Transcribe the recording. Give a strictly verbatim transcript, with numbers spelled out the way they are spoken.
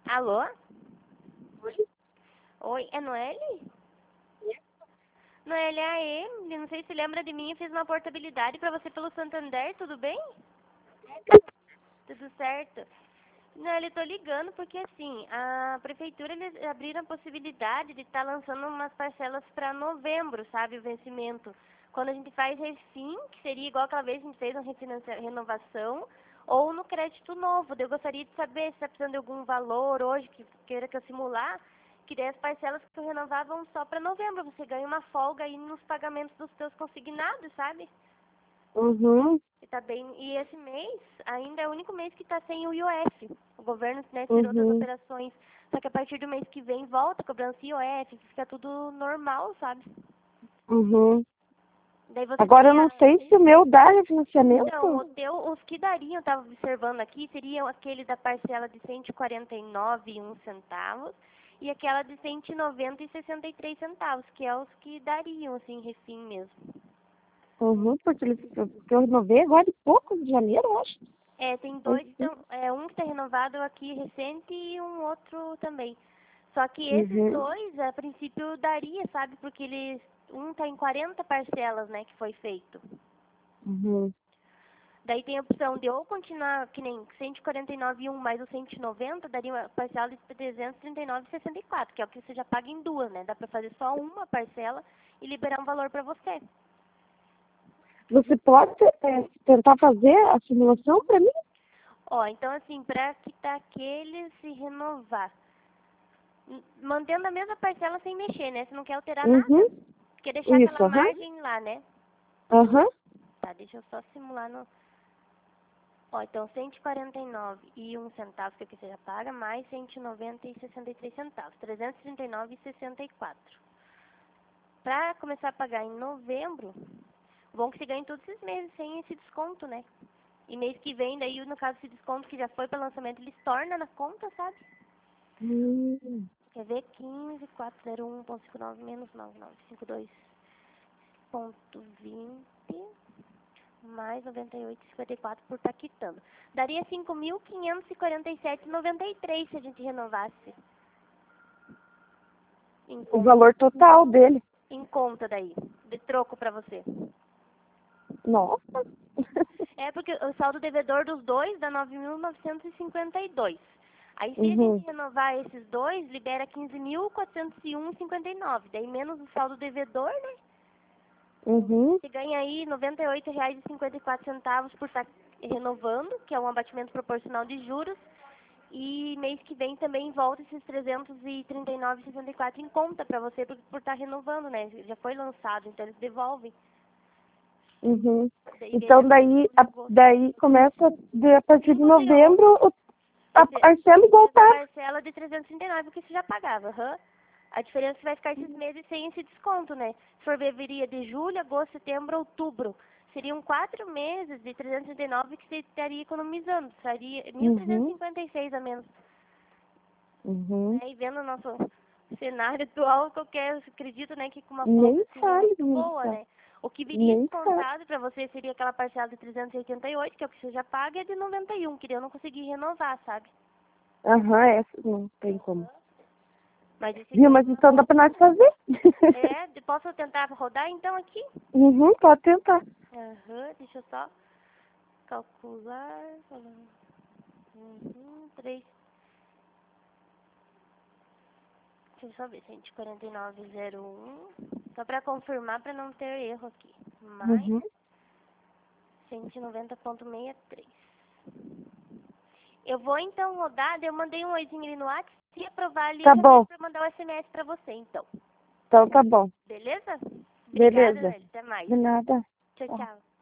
Alô? Oi? Oi, é Noelle? Noelle, é a Emily. Não sei se lembra de mim. Eu fiz uma portabilidade pra você pelo Santander, tudo bem? Tudo certo? Noelle, tô ligando porque assim, a prefeitura eles abriram a possibilidade de estar lançando umas parcelas pra novembro, sabe, o vencimento. Quando a gente faz refim, que seria igual aquela vez que a gente fez uma refinancia- renovação, ou no crédito novo. Daí eu gostaria de saber se está precisando de algum valor hoje que queira que eu simular, que daí as parcelas que eu renovar vão só para novembro. Você ganha uma folga aí nos pagamentos dos seus consignados, sabe? Uhum, E tá bem. E esse mês ainda é o único mês que está sem o I O F. O governo, né, tirou das uhum, operações. Só que a partir do mês que vem volta a cobrança I O F, fica tudo normal, sabe? uhum. Daí você Agora eu não teria. sei se o meu dá Então, o refinanciamento. teu, os que dariam, eu estava observando aqui, seriam aquele da parcela de cento e quarenta e nove e um centavos e aquela de cento e noventa e sessenta e três centavos, que é os que dariam, assim, refim mesmo. Uhum, porque, eles, porque eu renovei agora de pouco de janeiro, eu acho. É, tem Foi dois, sim. então, é, um que está renovado aqui recente e um outro também. Só que esses Uhum, dois, a princípio, daria, sabe? Porque eles, um está em quarenta parcelas, né, que foi feito. uhum, Daí tem a opção de ou continuar que nem cento e quarenta e nove e um mais o cento e noventa, daria uma parcela de trezentos e trinta e nove e sessenta e quatro, que é o que você já paga em duas, né? Dá pra fazer só uma parcela e liberar um valor pra você. Você pode é, tentar fazer a simulação para mim? Ó, então assim, pra quitar aquele se renovar, n- mantendo a mesma parcela sem mexer, né? Você não quer alterar Uhum, nada. Quer deixar aquela isso, aham, margem lá, né? aham, Tá, deixa eu só simular no... Ó, então cento e quarenta e nove e um centavo que aqui você já paga, mais cento e noventa e sessenta e três centavos, trezentos e trinta e nove e sessenta e quatro. Para começar a pagar em novembro, bom que você ganha todos esses meses sem esse desconto, né? E mês que vem, daí no caso esse desconto que já foi para lançamento, eles tornam na conta, sabe? hum, Quer ver? quinze, quatrocentos e um ponto cinquenta e nove menos nove nove cinquenta e dois ponto vinte mais noventa e oito vírgula cinquenta e quatro por estar quitando. Daria cinco mil quinhentos e quarenta e sete vírgula noventa e três se a gente renovasse em o conta, valor total dele. em conta daí, de troco para você. Nossa. É porque o saldo devedor dos dois dá nove mil novecentos e cinquenta e dois. Aí se a gente Uhum, renovar esses dois, libera quinze mil quatrocentos e um vírgula cinquenta e nove. Daí menos o saldo devedor, né? uhum, Você ganha aí noventa e oito reais e cinquenta e quatro centavos por estar renovando, que é um abatimento proporcional de juros. E mês que vem também volta esses trezentos e trinta e nove vírgula sessenta e quatro em conta para você por, por estar renovando, né? Já foi lançado, então eles devolvem. uhum. Daí Então veria daí, a, agosto. daí começa de, a partir de cinco de onze. novembro o- a Esse, parcela igual essa tá. parcela de trezentos e trinta e nove, porque você já pagava, aham. A diferença vai ficar esses meses sem esse desconto, né? Se for ver, viria de julho, agosto, setembro, outubro. Seriam quatro meses de trezentos e trinta e nove que você estaria economizando. Seria mil trezentos e Uhum, cinquenta e seis a menos. uhum. Né? E vendo o nosso cenário atual, qualquer, acredito, né, que com uma folga Nem assim é fale, muito boa, moça. né? O que viria Nem fale. descontado para você seria aquela parcela de trezentos e oitenta e oito, que é o que você já paga, e a de noventa e um, que daí eu não consegui renovar, sabe? Aham, essa não tem como. Mas esse Viu? daí, Mas então dá pra nós fazer. é, de- posso tentar rodar então aqui? Uhum, pode tentar. Aham, deixa eu só calcular. Uhum, três. Deixa eu só ver, cento e quarenta e nove vírgula zero um. Só para confirmar, para não ter erro aqui. Mais Uhum. cento e noventa vírgula sessenta e três. Eu vou então rodar, daí eu mandei um oizinho ali no WhatsApp. Se aprovar ali, eu Tá já bom. peço para mandar o S M S para você, então. Então tá bom. Beleza? Obrigada, Beleza. velho. Até mais. De nada. Tchau, Ó. tchau.